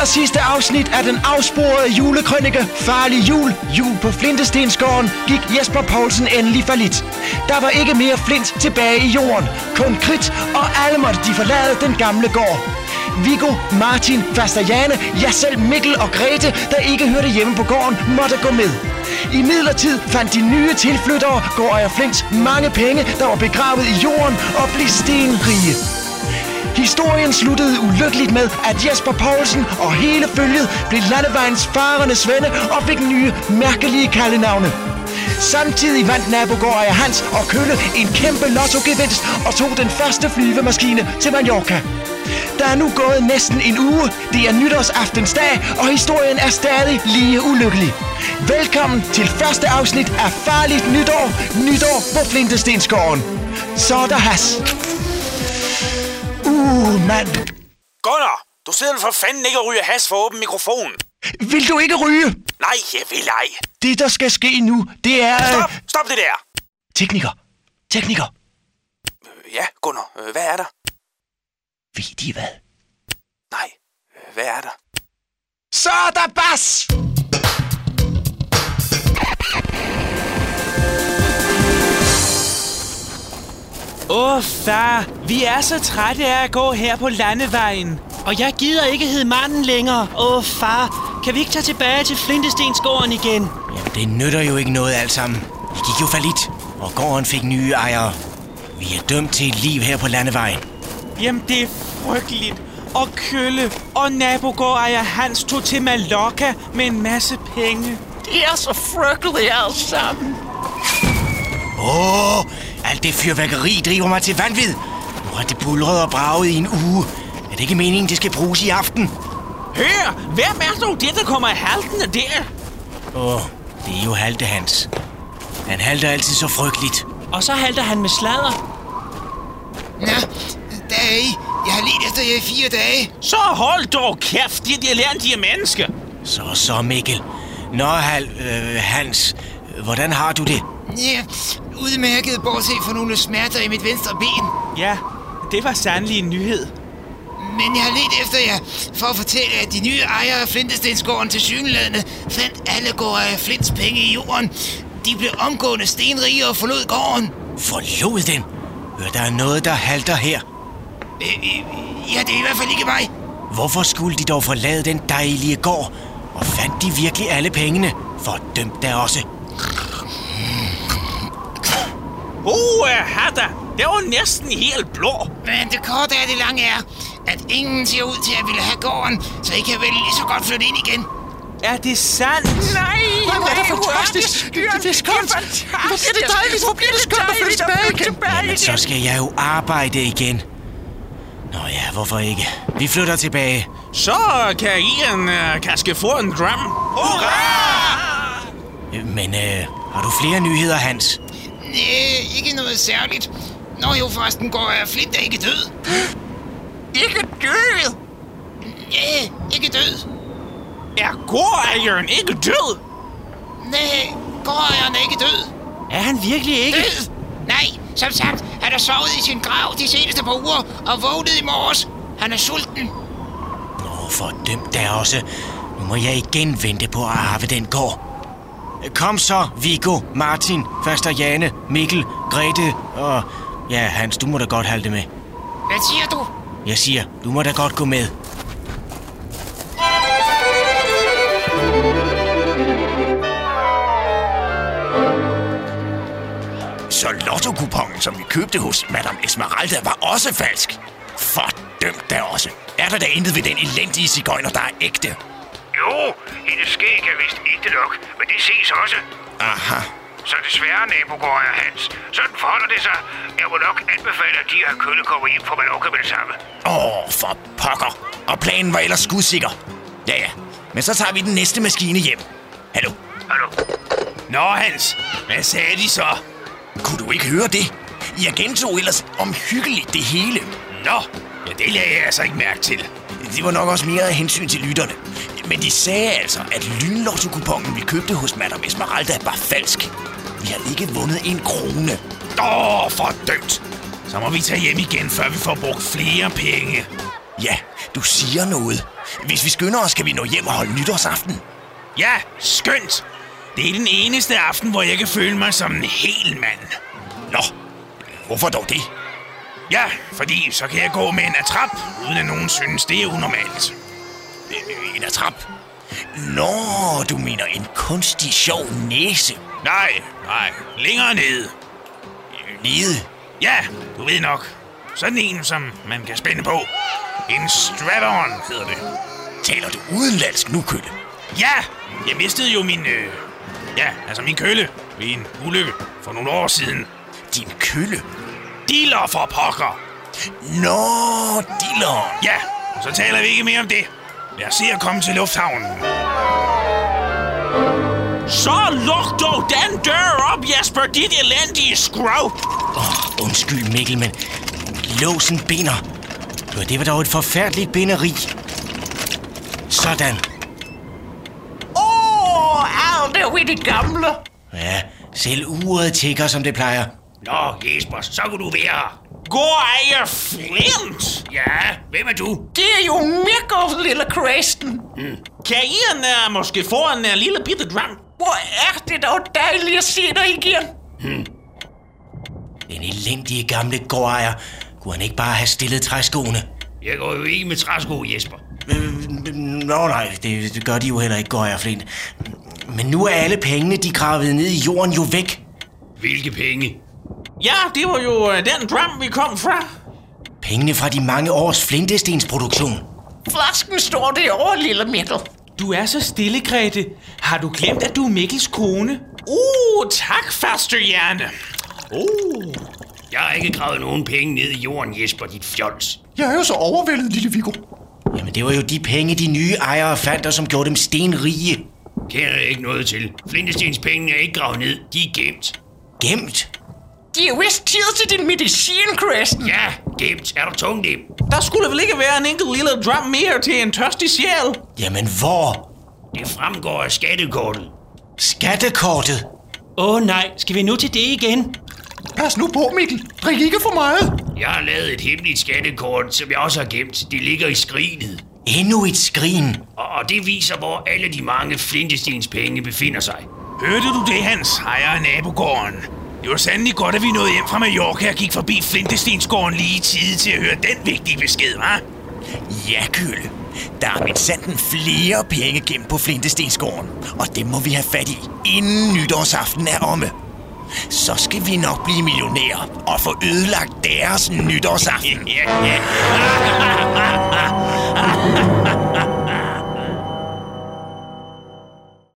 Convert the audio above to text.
allersidste afsnit af den afsporede julekrønike Farlig Jul, Jul på Flintestensgården, gik Jesper Poulsen endelig fallit. Der var ikke mere flint tilbage i jorden, kun kridt, og alle måtte de forlade den gamle gård. Viggo, Martin, Faster Jane, ja selv Mikkel og Grete, der ikke hørte hjemme på gården, måtte gå med. I midlertid fandt de nye tilflyttere, gårdejer Flint, mange penge, der var begravet i jorden og blev stenrige. Historien sluttede ulykkeligt med, at Jesper Poulsen og hele følget blev landevejens farende svende og fik nye, mærkelige kaldenavne. Samtidig vandt nabogårdejer Hans og Kølle en kæmpe lottogevinst og tog den første flyvemaskine til Mallorca. Der er nu gået næsten en uge, det er nytårsaftensdag, og historien er stadig lige ulykkelig. Velkommen til første afsnit af Farligt Nytår, Nytår på Flintestensgården. Så er der has. Mand. Gunnar, du sidder for fanden ikke og ryger has for åben mikrofon. Vil du ikke ryge? Nej, jeg vil ej. Det, der skal ske nu, det er... Stop det der. Tekniker. Ja, Gunnar, hvad er der? Ved de hvad? Nej, hvad er der? Så er der bas! Far, vi er så trætte af at gå her på landevejen. Og jeg gider ikke hedde manden længere. Far, kan vi ikke tage tilbage til Flintestensgården igen? Jamen, det nytter jo ikke noget alt sammen. Det gik jo fallit, og gården fik nye ejere. Vi er dømt til et liv her på landevejen. Jamen, det er frygteligt. Og Kølle og nabogårdejer Hans tog til Mallorca med en masse penge. Det er så frygteligt alt sammen. Alt det fyrværkeri driver mig til vanvid. Nu har det bulret og braget i en uge. Er det ikke meningen, det skal bruges i aften? Hør, hvem er dog det, der kommer haltende der? Det er jo Halte Hans. Han halter altid så frygteligt. Og så halter han med sladder. Nå, dage. Jeg har let efter jer i 4 dage. Så hold dog kæft, de elendige mennesker. Så Mikkel. Nå, Hans, hvordan har du det? Ja, udmærket bortset fra nogle smerter i mit venstre ben. Ja, det var sandelig en nyhed. Men jeg har let efter jer for at fortælle, at de nye ejere af Flintestensgården tilsyneladende fandt alle gårdejer Flints penge i jorden. De blev omgående stenrige og forlod gården. Forlod den? Hør, der er noget, der halter her. Ja, det er i hvert fald ikke mig. Hvorfor skulle de dog forlade den dejlige gård? Og fandt de virkelig alle pengene? For dømt der også. Hatta, det var næsten helt blå. Men det korte af det lange er, at ingen ser ud til at ville have gården, så I kan vel lige så godt flytte ind igen. Er det sandt? Nej, Hvor er det fantastisk. Det er skønt. Hvor bliver det dejligt. Hvor bliver det skønt at flytte tilbage igen. Jamen, så skal jeg jo arbejde igen. Nå ja, hvorfor ikke? Vi flytter tilbage. Så kan I en kaske få en drum. Hurra! Men har du flere nyheder, Hans? Nej, ikke noget særligt. Nå jo, forresten går Flint er ikke død. Ikke død? Nej, ikke død. Er gårdejeren ikke død? Nej, gårdejeren er ikke død. Er han virkelig ikke? Død? Nej, som sagt, han har sovet i sin grav de seneste par uger og vågnet i morges. Han er sulten. For dømt der også. Nu må jeg igen vente på at arve den gård. Kom så, Viggo, Martin, Faster Jane, Mikkel, Grete og... Ja, Hans, du må da godt halde med. Hvad siger du? Jeg siger, du må da godt gå med. Så lottokupongen, som vi købte hos Madame Esmeralda, var også falsk. Fordømt der også. Er der da intet ved den elendige sigøjner, der er ægte? Jo, hendes skæg er vist ægte nok, men det ses også. Aha. Så desværre, nabogårdejer Hans. Sådan forholder det sig. Jeg må nok anbefale, at de her Kølle kommer hjem fra Mallorca med det samme. For pokker. Og planen var ellers skudsikker. Ja. Men så tager vi den næste maskine hjem. Hallo? Nå, Hans. Hvad sagde de så? Kunne du ikke høre det? Jeg gentog ellers omhyggeligt det hele. Nå, ja, det lagde jeg altså ikke mærke til. Det var nok også mere af hensyn til lytterne. Men de sagde altså, at lynlottokupongen, vi købte hos Madame Esmeralda, var falsk. Vi har ikke vundet en krone. Fordømt. Så må vi tage hjem igen, før vi får brugt flere penge. Ja, Du siger noget. Hvis vi skynder os, kan vi nå hjem og holde nytårsaften. Ja, skønt. Det er den eneste aften, hvor jeg kan føle mig som en hel mand. Nå, hvorfor dog det? Ja, fordi så kan jeg gå med en atrap, uden at nogen synes, det er unormalt. En atrap? Nå, du mener en kunstig sjov næse. Nej, længere nede. Nede? Ja, du ved nok. Sådan en, som man kan spænde på. En strap-on hedder det. Taler du udenlandsk nu, Kølle? Ja, jeg mistede jo min min kølle ved en ulykke for nogle år siden. Din kølle? Dealer for pokker. Nå, dealeren. Ja, så taler vi ikke mere om det. Lad os se at komme til lufthavnen. Så luk dog den dør op, Jesper, dit elendige skrov. Undskyld, Mikkel, men låsen binder. Det var dog et forfærdeligt binderi. Sådan. Alt er ved det gamle. Ja, selv uret tikker, som det plejer. Nå, Jesper, så kunne du være her. Går ejer Flint? Ja, hvem er du? Det er jo Mikkel, lille Kristen. Kan I måske få en lille bitte dram? Hvor er det dog dejligt at se dig igen. Den elendige gamle gårdejer. Kunne han ikke bare have stillet træskoene? Jeg går jo ikke med træsko, Jesper. Nå nej, det gør de jo heller ikke, gårdejer Flint. Men nu er alle pengene, de gravede ned i jorden, jo væk. Hvilke penge? Ja, det var jo den dram, vi kom fra. Pengene fra de mange års flintestensproduktion. Flasken står derovre, lille Mikkel. Du er så stille, Grete. Har du glemt, at du er Mikkels kone? Tak, fasterhjerne. Jeg har ikke gravet nogen penge ned i jorden, Jesper, dit fjols. Jeg er jo så overvældet, lille Viggo. Jamen, det var jo de penge, de nye ejere fandt, og som gjorde dem stenrige. Kender jeg ikke noget til. Flintestens penge er ikke gravet ned. De er gemt. Gemt? Det er vist tid til din medicin, Kristen. Ja, gemt. Er du tungnem? Der skulle vel ikke være en enkelt lille dram mere til en tørstig sjæl? Jamen, hvor? Det fremgår af skattekortet. Skattekortet? Nej, skal vi nu til det igen? Pas nu på, Mikkel. Drik ikke for meget. Jeg har lavet et hemmeligt skattekort, som jeg også har gemt. Det ligger i skrinet. Endnu et skrin. Og det viser, hvor alle de mange flintestens penge befinder sig. Hørte du det, Hans, ejer af nabogården? Det var sandelig godt, at vi nåede hjem fra Mallorca og gik forbi Flintestensgården lige i tide til at høre den vigtige besked, hva'? Ja, Kølle. Der er mindsanten flere penge gemt på Flintestensgården, og dem må vi have fat i, inden nytårsaften er omme. Så skal vi nok blive millionærer og få ødelagt deres nytårsaften. Ja.